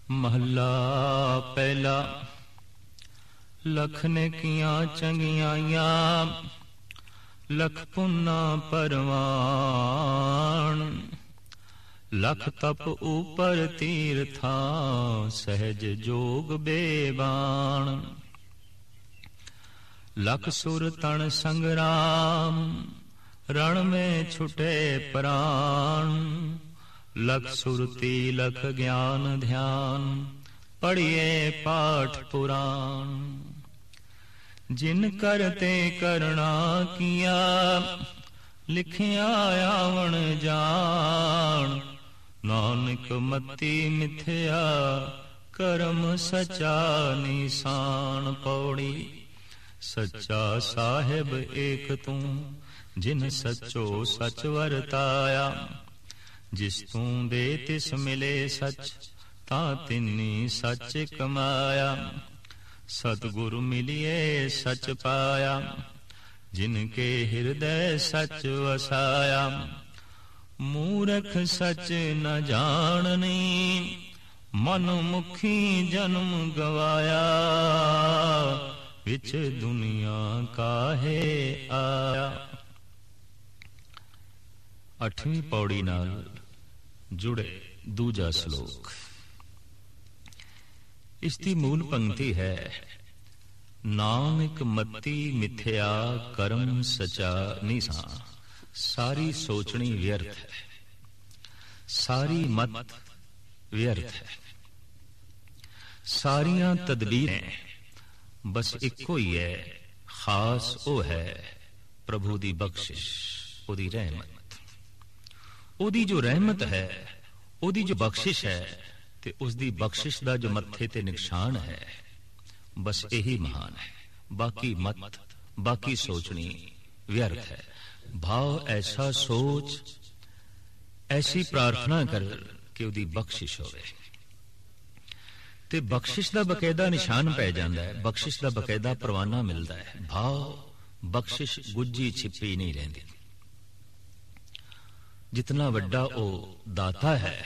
महला पहला। लख नेकियां चंगियां लख पुन्ना परवान। लख तप ऊपर तीर्था सहज जोग बेबान। लख सुर तन संग्राम रण में छुटे प्राण। लख सुरती लख ज्ञान ध्यान पढ़िए पाठ पुराण। जिन करते करना किया लिखिया आवण जान। नानक मति मिथ्या कर्म सचा निशान। पौड़ी सच्चा साहिब एक तू जिन सचो सच वरताया। जिस तू दे तिस मिले सच ता तिन्नी सच कमाया। सतगुरु मिलिए सच पाया जिनके हृदय सच वसाया। मूरख सच न जाननी मन मुखी जन्म गवाया। विच दुनिया काहे आया। 8वीं पौड़ी नाल जुड़े दूजा श्लोक। इसकी मूल पंक्ति है नानक मति मिथ्या कर्म सचा निसा। सारी सोचनी व्यर्थ है, सारी मत व्यर्थ है। सारियां तदबीरें बस इको ही है, खास वो है प्रभु दी बख्शिश, ओदी रहमत। ओदी जो रहमत है, ओदी जो बख्शिश है, ते उसदी बख्शिश दा जो मत्थे ते निशान है, बस यही महान है। बाकी मत, बाकी सोचनी व्यर्थ है। भाव ऐसा सोच, ऐसी प्रार्थना कर कि ओदी बख्शिश होवे ते बख्शिश दा बकायदा निशान पै जांदा है, बख्शिश दा बकायदा परवाना मिलता है। भाव बख्शिश गुज्जी छिपी नहीं रहिंदी। जितना वड्डा ओ दाता है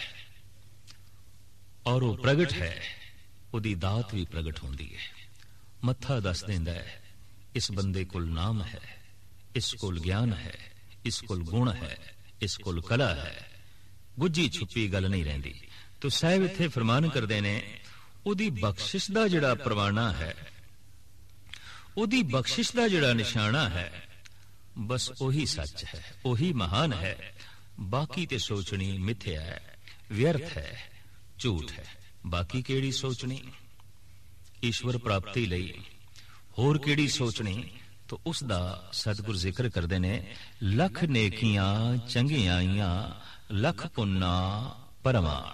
और वो प्रगट है, उदी दात भी प्रगट होंदी है। मत्था दस देंदा है इस बंदे कोल नाम है, इस कोल ज्ञान है, इस कोल गुण है, इस कोल कला है। गुज्जी छुपी गल नहीं रहिंदी। तो साहिब इत्थे फरमान करदे ने उदी बख्शिश दा जिहड़ा परवाना है, उदी बख्शिश दा जिहड़ा निशाना है, बस ओही सच है, ओही महान है। बाकी ते सोचनी मिथ्या है, व्यर्थ है, झूठ है। बाकी केड़ी सोचनी ईश्वर प्राप्ति लई, होर केड़ी सोचनी तो उसदा सतगुर जिक्र करदे ने लख नेकियां चंगियां लख पुन्ना परवान।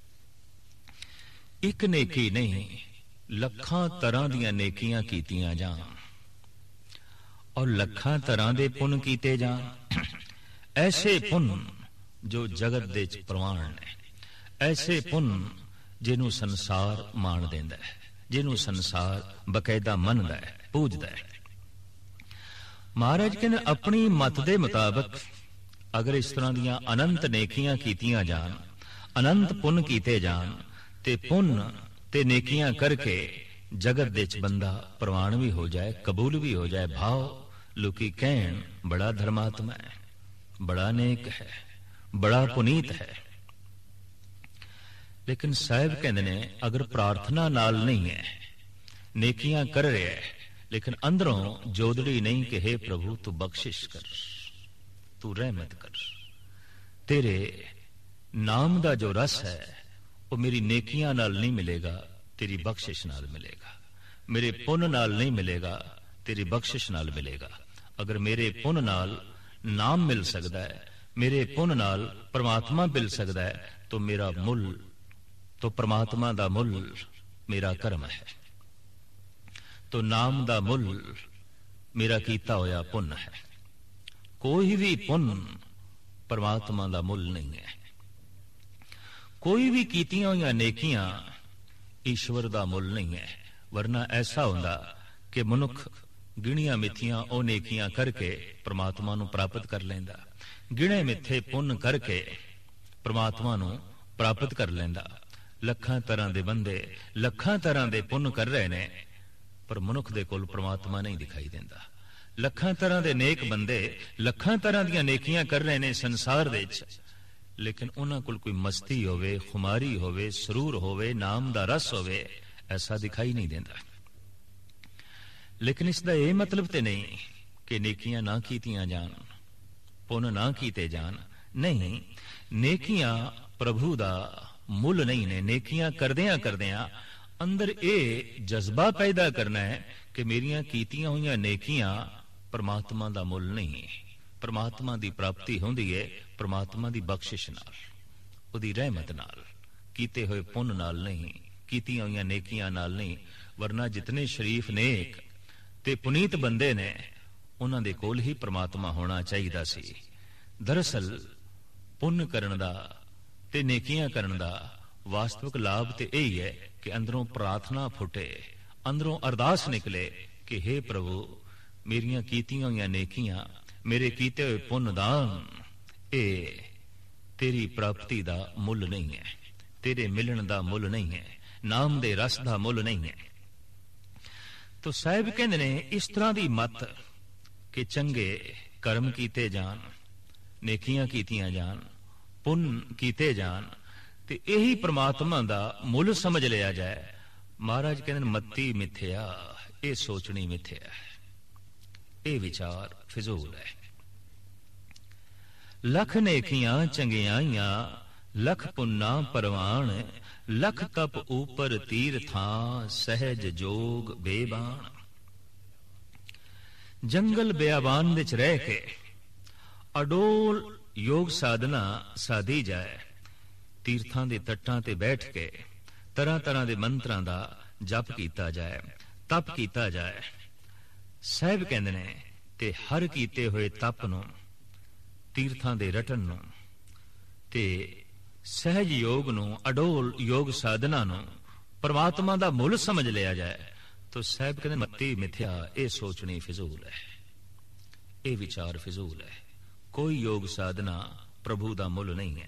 एक नेकी नहीं, लखां तरह दियां नेकियां कीतियां जान और लखां तरह दे पुन कीते जान। ऐसे पुन जो जगत दे च प्रवान ने, ऐसे पुन जिन्हों संसार मान देंदा है, जिन्हों संसार बकायदा मनदा है, पूजदा है। महाराज कहने अपनी मत दे मुताबिक अगर इस तरह दियां अनंत नेकियां कीतियां जान, अनंत पुन कीते जान, ते पुन ते नेकियां करके जगत दे च बंदा प्रवान भी हो जाए, कबूल भी हो जाए। भाव लोकी कहन बड़ा धर्मात्मा है, बड़ा नेक है, बड़ा पुनीत है। लेकिन साहिब कहते ने अगर प्रार्थना नाल नहीं है, नेकियां कर रहे है, लेकिन अंदरों जोदड़ी नहीं कि हे प्रभु तू बख्शिश कर, तू रहमत कर। तेरे नाम दा जो रस है वो मेरी नेकियां नाल नहीं मिलेगा, तेरी बख्शिश नाल मिलेगा। मेरे पुन नाल नहीं मिलेगा, तेरी बख्शिश नाल मिलेगा। अगर मेरे पुन नाल नाम मिल सकता है, मेरे पुन नाल परमात्मा मिल सकता है, तो मेरा मुल, तो परमात्मा दा मुल मेरा कर्म है। तो नाम दा मुल मेरा कीता होया पुन है। कोई भी पुन परमात्मा दा मुल नहीं है। कोई भी कीतियां हुई नेकियां ईश्वर दा मुल नहीं है। वरना ऐसा होंदा कि मनुख गिणियां मिथियां ओ नेकियां करके परमात्मा नूं प्राप्त कर लेंदा, गिणे मिथे पुन करके परमात्मा नूं प्राप्त कर लेंदा। ਲੱਖਾਂ ਤਰ੍ਹਾਂ ਦੇ ਬੰਦੇ ਲੱਖਾਂ ਤਰ੍ਹਾਂ ਦੇ ਪੁੰਨ ਕਰ ਰਹੇ ਨੇ, ਪਰ ਮਨੁੱਖ ਦੇ ਕੋਲ ਪ੍ਰਮਾਤਮਾ ਨਹੀਂ ਦਿਖਾਈ ਦਿੰਦਾ। ਲੱਖਾਂ ਤਰ੍ਹਾਂ ਦੇ ਨੇਕ ਬੰਦੇ ਲੱਖਾਂ ਤਰ੍ਹਾਂ ਦੀਆਂ ਨੇਕੀਆਂ ਕਰ ਰਹੇ ਨੇ ਸੰਸਾਰ ਦੇ ਵਿੱਚ, ਲੇਕਿਨ ਉਹਨਾਂ ਕੋਲ ਕੋਈ ਮਸਤੀ ਹੋਵੇ, ਖੁਮਾਰੀ ਹੋਵੇ, ਸਰੂਰ ਹੋਵੇ, ਨਾਮ ਦਾ ਰਸ ਹੋਵੇ, ਐਸਾ ਦਿਖਾਈ ਨਹੀਂ ਦਿੰਦਾ। ਲੇਕਿਨ ਇਸ ਦਾ ਇਹ ਮਤਲਬ ਤੇ ਨਹੀਂ ਕਿ ਨੇਕੀਆਂ ਨਾ ਕੀਤੀਆਂ ਜਾਣ, ਪੁੰਨ ਨਾ ਕੀਤੇ ਜਾਣ। ਨਹੀਂ, ਨੇਕੀਆਂ ਪ੍ਰਭੂ ਦਾ ਮੁੱਲ ਨਹੀਂ ਨੇ। ਨੇਕੀਆਂ ਕਰਦਿਆਂ ਕਰਦਿਆਂ ਅੰਦਰ ਇਹ ਜਜ਼ਬਾ ਪੈਦਾ ਕਰਨਾ ਹੈ ਕਿ ਮੇਰੀਆਂ ਕੀਤੀਆਂ ਹੋਈਆਂ ਨੇਕੀਆਂ ਪਰਮਾਤਮਾ ਦਾ ਮੁੱਲ ਨਹੀਂ। ਪਰਮਾਤਮਾ ਦੀ ਪ੍ਰਾਪਤੀ ਹੁੰਦੀ ਹੈ ਪਰਮਾਤਮਾ ਦੀ ਬਖਸ਼ਿਸ਼ ਨਾਲ, ਉਹਦੀ ਰਹਿਮਤ ਨਾਲ, ਕੀਤੇ ਹੋਏ ਪੁੰਨ ਨਾਲ ਨਹੀਂ, ਕੀਤੀਆਂ ਹੋਈਆਂ ਨੇਕੀਆਂ ਨਾਲ ਨਹੀਂ। ਵਰਨਾ ਜਿਤਨੇ ਸ਼ਰੀਫ ਨੇਕ ਤੇ ਪੁਨੀਤ ਬੰਦੇ ਨੇ, ਉਹਨਾਂ ਦੇ ਕੋਲ ਹੀ ਪਰਮਾਤਮਾ ਹੋਣਾ ਚਾਹੀਦਾ ਸੀ। ਦਰਅਸਲ ਪੁੰਨ ਕਰਨ ਦਾ ਤੇ ਨੇਕੀਆਂ ਕਰਨ ਦਾ ਵਾਸਤਵਿਕ ਲਾਭ ਤੇ ਇਹ ਹੀ ਹੈ ਕਿ ਅੰਦਰੋਂ ਪ੍ਰਾਰਥਨਾ ਫੁੱਟੇ, ਅੰਦਰੋਂ ਅਰਦਾਸ ਨਿਕਲੇ ਕਿ हे ਪ੍ਰਭੂ, ਮੇਰੀਆਂ ਕੀਤੀਆਂ ਹੋਈਆਂ ਨੇਕੀਆਂ, ਮੇਰੇ ਕੀਤੇ ਹੋਏ ਪੁੰਨ ਦਾਨ, ਇਹ ਤੇਰੀ ਪ੍ਰਾਪਤੀ ਦਾ ਮੁੱਲ ਨਹੀਂ ਹੈ, ਤੇਰੇ ਮਿਲਣ ਦਾ ਮੁੱਲ ਨਹੀਂ ਹੈ, ਨਾਮ ਦੇ ਰਸ ਦਾ ਮੁੱਲ ਨਹੀਂ ਹੈ। ਤੋ ਸਾਹਿਬ ਕਹਿੰਦੇ ਨੇ ਇਸ ਤਰ੍ਹਾਂ ਦੀ ਮਤ ਕਿ ਚੰਗੇ ਕਰਮ ਕੀਤੇ ਜਾਣ, ਨੇਕੀਆਂ ਕੀਤੀਆਂ ਜਾਣ, ਪੁੰਨ ਕੀਤੇ ਜਾਣ, ਤੇ ਇਹੀ ਪ੍ਰਮਾਤਮਾ ਦਾ ਮੁੱਲ ਸਮਝ ਲਿਆ ਜਾਏ। ਮਹਾਰਾਜ ਕਹਿੰਦੇ ਨੇ ਮੱਤੀ ਮਿੱਥਿਆ, ਇਹ ਸੋਚਣੀ ਮਿੱਥਿਆ ਹੈ, ਇਹ ਵਿਚਾਰ ਫਿਜ਼ੂਲ ਹੈ। ਲੱਖ ਨੇਕੀਆਂ ਚੰਗਿਆਈਆਂ, ਲੱਖ ਪੁੰਨਾ ਪਰਵਾਨ, ਲੱਖ ਤਪ ਉਪਰ ਤੀਰਥਾਂ, ਸਹਿਜ ਜੋਗ ਬੇਬਾਨ। ਜੰਗਲ ਬਿਆਬਾਨ ਵਿੱਚ ਰਹਿ ਕੇ ਅਡੋਲ ਯੋਗ ਸਾਧਨਾ ਸਾਧੀ ਜਾਏ, ਤੀਰਥਾਂ ਦੇ ਤੱਟਾਂ ਤੇ ਬੈਠ ਕੇ ਤਰ੍ਹਾਂ ਤਰ੍ਹਾਂ ਦੇ ਮੰਤਰਾਂ ਦਾ ਜਪ ਕੀਤਾ ਜਾਏ, ਤਪ ਕੀਤਾ ਜਾਏ। ਸਾਹਿਬ ਕਹਿੰਦੇ ਨੇ ਤੇ ਹਰ ਕੀਤੇ ਹੋਏ ਤਪ ਨੂੰ, ਤੀਰਥਾਂ ਦੇ ਰਟਨ ਨੂੰ ਤੇ ਸਹਿਜ ਯੋਗ ਨੂੰ, ਅਡੋਲ ਯੋਗ ਸਾਧਨਾ ਨੂੰ ਪਰਮਾਤਮਾ ਦਾ ਮੁੱਲ ਸਮਝ ਲਿਆ ਜਾਏ। ਤਾਂ ਸਾਹਿਬ ਕਹਿੰਦੇ ਮੱਤੀ ਮਿਥਿਆ, ਇਹ ਸੋਚਣੀ ਫਿਜ਼ੂਲ ਹੈ, ਇਹ ਵਿਚਾਰ ਫਿਜ਼ੂਲ ਹੈ। ਕੋਈ ਯੋਗ ਸਾਧਨਾ ਪ੍ਰਭੂ ਦਾ ਮੁੱਲ ਨਹੀਂ ਹੈ,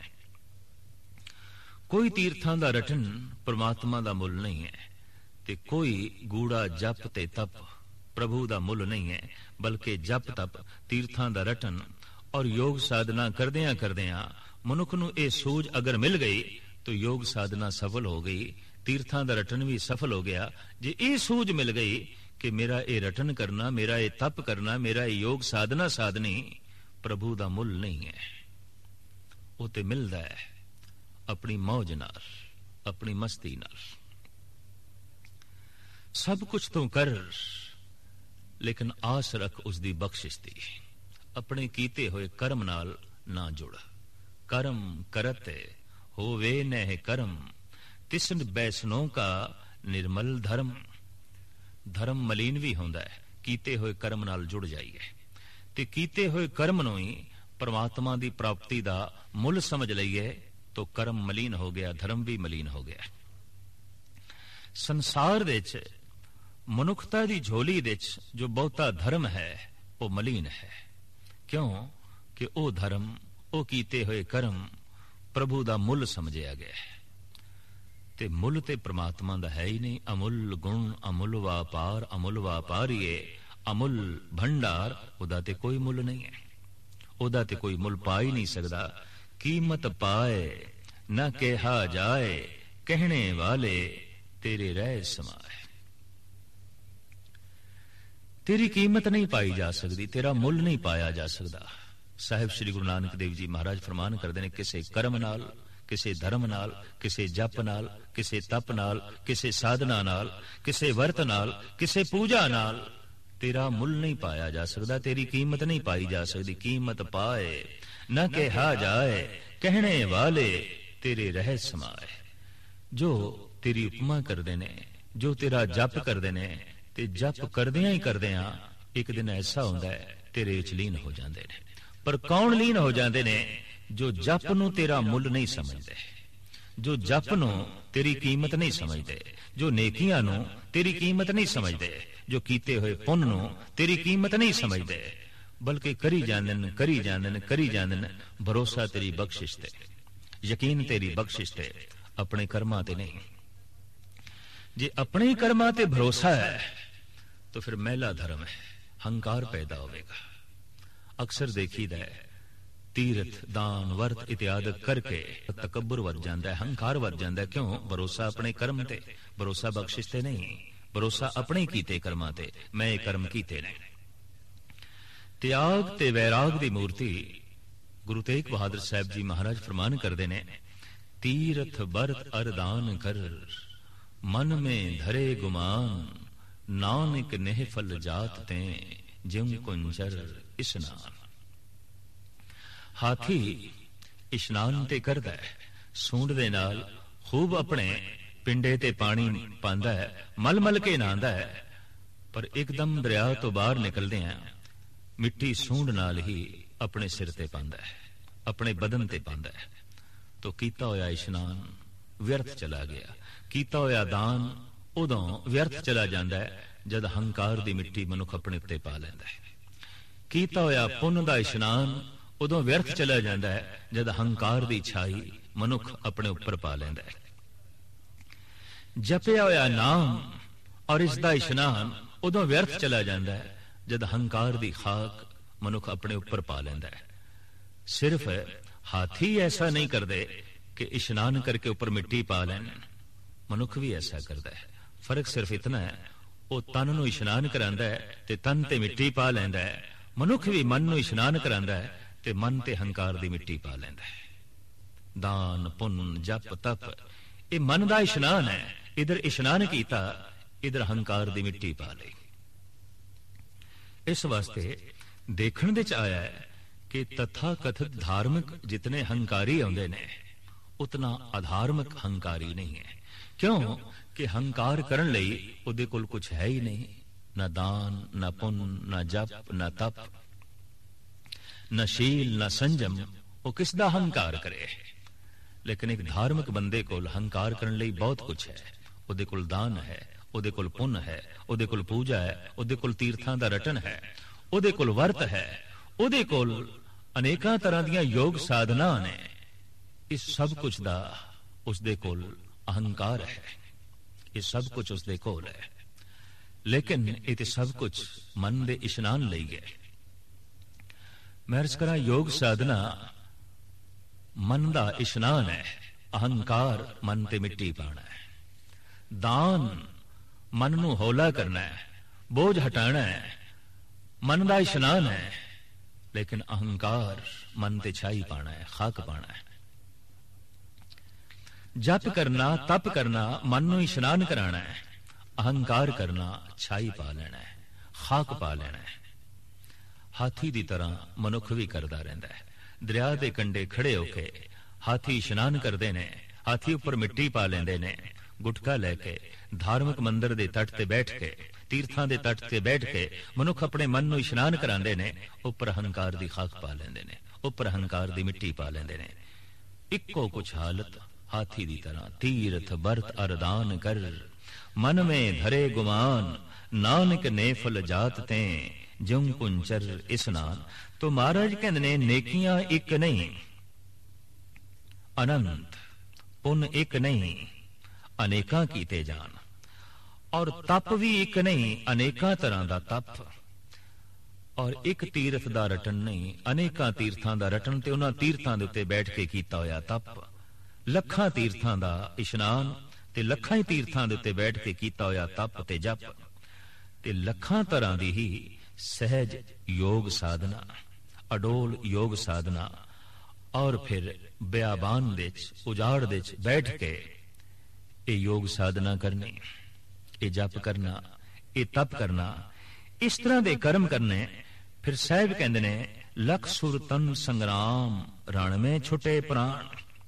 ਕੋਈ ਤੀਰਥਾਂ ਦਾ ਰਟਨ ਪਰਮਾਤਮਾ ਦਾ ਮੁੱਲ ਨਹੀਂ ਹੈ, ਤੇ ਕੋਈ ਗੂੜਾ ਜਪ ਤੇ ਤਪ ਪ੍ਰਭੂ ਦਾ ਮੁੱਲ ਨਹੀਂ ਹੈ। ਬਲਕਿ ਜਪ ਤਪ, ਤੀਰਥਾਂ ਦਾ ਰਟਨ ਔਰ ਯੋਗ ਸਾਧਨਾ ਕਰਦਿਆਂ ਕਰਦਿਆਂ ਮਨੁੱਖ ਨੂੰ ਇਹ ਸੂਝ ਅਗਰ ਮਿਲ ਗਈ ਤਾਂ ਯੋਗ ਸਾਧਨਾ ਸਫਲ ਹੋ ਗਈ, ਤੀਰਥਾਂ ਦਾ ਰਟਨ ਵੀ ਸਫਲ ਹੋ ਗਿਆ। ਜੇ ਇਹ ਸੂਝ ਮਿਲ ਗਈ ਕਿ ਮੇਰਾ ਇਹ ਰਟਨ ਕਰਨਾ, ਮੇਰਾ ਇਹ ਤਪ ਕਰਨਾ, ਮੇਰਾ ਇਹ ਯੋਗ ਸਾਧਨਾ ਸਾਧਨੀ ਪ੍ਰਭੂ ਦਾ ਮੁੱਲ ਨਹੀਂ ਹੈ, ਉਹ ਤੇ ਮਿਲਦਾ ਹੈ ਆਪਣੀ ਮੌਜ ਨਾਲ, ਆਪਣੀ ਮਸਤੀ ਨਾਲ। ਸਭ ਕੁਝ ਤੂੰ ਕਰ, ਲੇਕਿਨ ਆਸ ਰੱਖ ਉਸ ਦੀ ਬਖਸ਼ਿਸ਼ ਦੀ। ਆਪਣੇ ਕੀਤੇ ਹੋਏ ਕਰਮ ਨਾਲ ਨਾ ਜੁੜ। ਕਰਮ ਕਰਤੇ ਹੋਵੇ ਨਹਿ ਕਰਮ, ਤਿਸਨ ਬੈਸਨੋਂ ਕਾ ਨਿਰਮਲ ਧਰਮ। ਧਰਮ ਮਲੀਨ ਵੀ ਹੁੰਦਾ ਹੈ, ਕੀਤੇ ਹੋਏ ਕਰਮ ਨਾਲ ਜੁੜ ਜਾਈਏ ਤੇ ਕੀਤੇ ਹੋਏ ਕਰਮ ਨੂੰ ਹੀ ਪਰਮਾਤਮਾ ਦੀ ਪ੍ਰਾਪਤੀ ਦਾ ਮੁੱਲ ਸਮਝ ਲਈਏ ਤਾਂ ਕਰਮ ਮਲੀਨ ਹੋ ਗਿਆ, ਧਰਮ ਵੀ ਮਲੀਨ ਹੋ ਗਿਆ। ਸੰਸਾਰ ਦੇ ਵਿੱਚ, ਮਨੁੱਖਤਾ ਦੀ ਝੋਲੀ ਦੇ ਵਿੱਚ ਜੋ ਬਹੁਤਾ ਧਰਮ ਹੈ ਉਹ ਮਲੀਨ ਹੈ। ਕਿਉਂ ਕਿ ਉਹ ਧਰਮ, ਉਹ ਕੀਤੇ ਹੋਏ ਕਰਮ ਪ੍ਰਭੂ ਦਾ ਮੁੱਲ ਸਮਝਿਆ ਗਿਆ ਹੈ, ਤੇ ਮੁੱਲ ਤੇ ਪ੍ਰਮਾਤਮਾ ਦਾ ਹੈ ਹੀ ਨਹੀਂ। ਅਮੁੱਲ ਗੁਣ, ਅਮੁੱਲ ਵਾਪਾਰ, ਅਮੁੱਲ ਵਾਪਾਰੀਏ, ਅਮੁੱਲ ਭੰਡਾਰ, ਉਹਦਾ ਤੇ ਕੋਈ ਮੁੱਲ ਨਹੀਂ ਹੈ, ਉਹਦਾ ਤੇ ਕੋਈ ਮੁੱਲ ਪਾ ਹੀ ਨਹੀਂ ਸਕਦਾ। ਕੀਮਤ ਪਾਏ ਨਾ ਕਿਹਾ ਜਾਏ, ਕਹਿਣੇ ਵਾਲੇ ਤੇਰੇ ਰਹਿ ਸਮਾਏ। ਤੇਰੀ ਕੀਮਤ ਨਹੀਂ ਪਾਈ ਜਾ ਸਕਦੀ, ਤੇਰਾ ਮੁੱਲ ਨਹੀਂ ਪਾਇਆ ਜਾ ਸਕਦਾ। ਸਾਹਿਬ ਸ੍ਰੀ ਗੁਰੂ ਨਾਨਕ ਦੇਵ ਜੀ ਮਹਾਰਾਜ ਫਰਮਾਨ ਕਰਦੇ ਨੇ, ਕਿਸੇ ਕਰਮ ਨਾਲ, ਕਿਸੇ ਧਰਮ ਨਾਲ, ਕਿਸੇ ਜਪ ਨਾਲ, ਕਿਸੇ ਤਪ ਨਾਲ, ਕਿਸੇ ਸਾਧਨਾ ਨਾਲ, ਕਿਸੇ ਵਰਤ ਨਾਲ, ਕਿਸੇ ਪੂਜਾ ਨਾਲ ਤੇਰਾ ਮੁੱਲ ਨਹੀਂ ਪਾਇਆ ਜਾ ਸਕਦਾ, ਤੇਰੀ ਕੀਮਤ ਨਹੀਂ ਪਾਈ ਜਾ ਸਕਦੀ। ਕੀਮਤ ਪਾਏ ਨਾ ਕਿਹਾ ਜਾਏ, ਕਹਿਣੇ ਵਾਲੇ ਤੇਰੇ ਰਹਿ ਸਮਾਏ। ਜੋ ਤੇਰੀ ਉਪਮਾ ਕਰਦੇ ਨੇ, ਜੋ ਤੇਰਾ ਜਪ ਕਰਦੇ ਨੇ, ਤੇ ਜਪ ਕਰਦਿਆਂ ਹੀ ਕਰਦਿਆਂ ਇੱਕ ਦਿਨ ਐਸਾ ਹੁੰਦਾ ਹੈ ਤੇਰੇ ਵਿੱਚ ਲੀਨ ਹੋ ਜਾਂਦੇ ਨੇ। ਪਰ ਕੌਣ ਲੀਨ ਹੋ ਜਾਂਦੇ ਨੇ? ਜੋ ਜਪ ਨੂੰ ਤੇਰਾ ਮੁੱਲ ਨਹੀਂ ਸਮਝਦੇ, ਜੋ ਜਪ ਨੂੰ ਤੇਰੀ ਕੀਮਤ ਨਹੀਂ ਸਮਝਦੇ, ਜੋ ਨੇਕੀਆਂ ਨੂੰ ਤੇਰੀ ਕੀਮਤ ਨਹੀਂ ਸਮਝਦੇ, ਜੋ ਕੀਤੇ ਹੋਏ ਪੁੰਨ ਨੂੰ ਤੇਰੀ ਕੀਮਤ ਨਹੀਂ ਸਮਝਦੇ, ਬਲਕਿ ਕਰੀ ਜਾਂਦੇ ਨੇ, ਕਰੀ ਜਾਂਦੇ ਨੇ, ਕਰੀ ਜਾਂਦੇ ਨੇ। ਭਰੋਸਾ ਤੇਰੀ ਬਖਸ਼ਿਸ਼ ਤੇ, ਯਕੀਨ ਤੇਰੀ ਬਖਸ਼ਿਸ਼ ਤੇ, अपने कर्मां ते नहीं। जे अपने ही कर्मां ते भरोसा है तो फिर मैला धर्म है, हंकार पैदा होगा। अक्सर देखीदा है तीर्थ दान वर्त इत्यादि करके तकब्बुर वध जाता है, हंकार वध जाता है। क्यों? भरोसा अपने कर्म ते, भरोसा बख्शिश ते नहीं, भरोसा अपने कीते कर्मां ते, मैं ये कर्म कीते ने। त्याग ते वैराग दी मूर्ति गुरु तेग बहादुर साहब जी महाराज फरमान करते ने, तीर्थ बरत अरदान कर मन में धरे गुमान, नानक नेहफल जात ते जिम कुंजर इस्नान। हाथी इशनान ते करदा है, सूंड दे नाल खूब अपने पिंडे ते पानी पांदा है, मल मल के नहांदा है, पर एकदम दरिया तो बाहर निकलदे हैं मिट्टी सूंड नाल ही अपने सिर ते पांदा है, अपने बदन ते पांदा है। तो कीता होया इशनान व्यर्थ चला गया, कीता होया दान उदों व्यर्थ चला जांदा है जद हंकार दी मिट्टी मनुख अपने उत्ते पा लैंदा है। कीता होया पुण्य दा इशनान उदों व्यर्थ चला जाता है जद हंकार दी छाई मनुख अपने उपर पा लैंदा है। जपिया होया नाम और इसका इशनान उदों व्यर्थ चला जाता है जद हंकार दी खाक मनुख अपने उपर पा लैंदा है। सिर्फ हाथी ऐसा नहीं करते कि इशनान करके ऊपर मिट्टी पा लैन, मनुख भी ऐसा करता है। फर्क सिर्फ इतना है, वो तन नूं इशनान करांदा है ते तन ते मिट्टी पा लैंदा है, मनुख भी मन नूं इशनान करांदा है ते मन ते हंकार दी मिट्टी पा लैंदा है। दान पुण्य जप तप ये मन दा इशनान है, इधर इशनान कीता इधर हंकार दी मिट्टी पा लई। इस वास्ते देखण दे च आया है कि तथा कथित धार्मिक जितने हंकारी आउंदे ने उतना अधार्मिक हंकारी नहीं है। क्यों कि हंकार करन लई उहदे कोल कुछ है ही नहीं, ना दान ना पुण्य ना जप ना तप न शील न संजम, वो किसदा हंकार करे। लेकिन एक धार्मिक बंदे कोल हंकार करने लई बहुत कुछ है, उहदे कोल दान है, उहदे कोल पुण्य है, उहदे कोल पूजा है, उहदे कोल तीर्थां दा रटन है, उहदे कोल वर्त है, उहदे कोल अनेकां तरह दियां योग साधना ने। इस सब कुछ दा उसदे कोल अहंकार है, ये सब कुछ उसदे कोल है। लेकिन ये सब कुछ मन दे इशनान लई गए। मैं अर्ज करा योग साधना मन दा इशनान है, अहंकार मन ते मिट्टी पाना है। दान मन नूं हौला करना है, बोझ हटाना है, मन दा इशनान है। लेकिन अहंकार मन ते छाई पाना है, खाक पाना है। जप करना तप करना मन नूं इशनान कराना है, अहंकार करना छाई पा लेना है, खाक पा लेना है। हाथी दी तरह मनुख भी करता रहता है। दरिया के कंडे खड़े होके हाथी इशनान करते ने, हाथी उपर मिट्टी पा लेंदे ने, गुटका लैके धार्मिक मंदिर के तट ते बैठ के तीर्थां के तट ते बैठ के मनुख अपने मन नूं इशनान करांदे ने, उपर अहंकार दी खाक पा लेंदे ने, उपर अहंकार दी मिट्टी पा लेंदे ने। इक्को कुछ हालत हाथी दी तरह तीर्थ बरत अरदान कर मन में धरे गुमान, नानक नेफल जात ते जुम कुंचर इस्नान। तो महाराज कहते ने नेकियां एक नहीं अनंत, पुण्य एक नहीं अनेका कीते जान, और तप भी एक नहीं अनेका तरह का तप, और एक तीर्थ दा रटन नहीं अनेका तीर्थां दा रटन ते उन्हां तीर्थां दे उत्ते बैठ के कीता होया तप, लखां तीर्थां दा इशनान ते लखां ही तीर्थां दे उत्ते बैठ के कीता होया तप ते जप, ते लखां तरह दी ही सहज योग साधना, अडोल योग साधना, और फिर बियाबान दे उजाड़ दे बैठ के ये योग साधना करनी, ये जप करना, ये तप करना, इस तरह के कर्म करने। फिर साहब कहते ने लख सुर तन संग्राम रण में छुटे प्राण।